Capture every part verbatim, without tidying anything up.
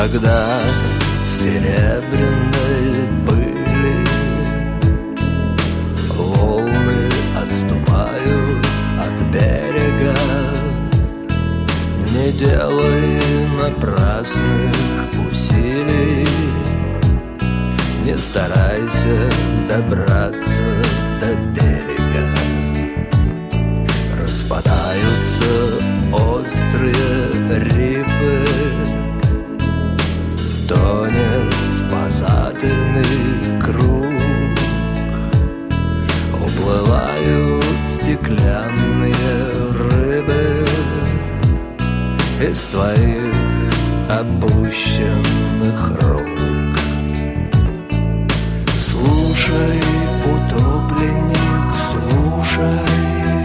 когда в серебряной пыли волны отступают от берега, не делай напрасных усилий, не старайся добраться до берега. Распадаются острые рифы, тонет спасательный круг, уплывают стеклянные рыбы из твоих опущенных рук. Слушай, утопленник, слушай,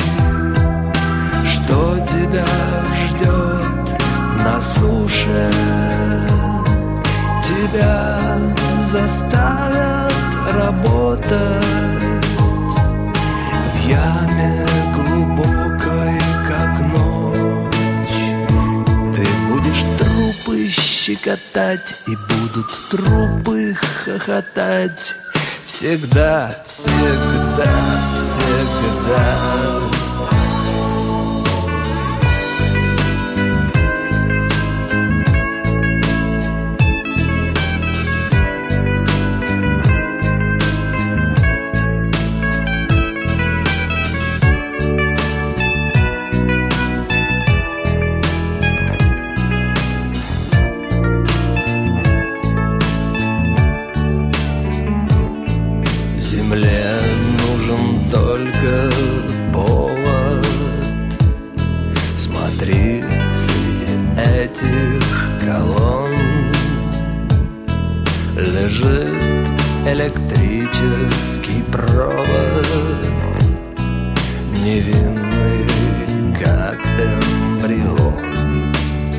что тебя ждет на суше. Тебя заставят работать в яме глубокой, как ночь. Ты будешь трупы щекотать, и будут трупы хохотать. Всегда, всегда, всегда. Лежит электрический провод, невинный, как эмбрион.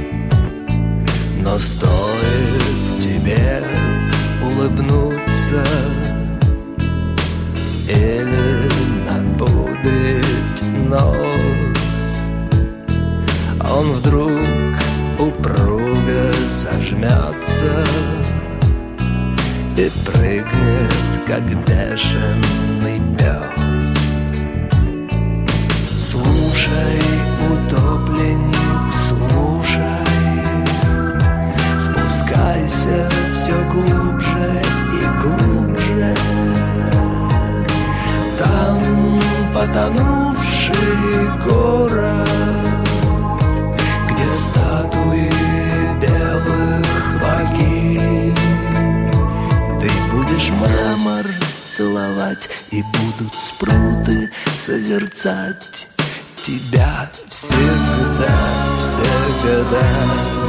Но стоит тебе улыбнуться или напудрить нос, он вдруг упруго сожмется и прыгнет, как бешеный пес. Слушай, утопленник, слушай, спускайся все глубже и глубже. Там потонувший город, где статуи белых богинь. Ты будешь мрамор целовать, и будут спруты созерцать тебя всегда, всегда.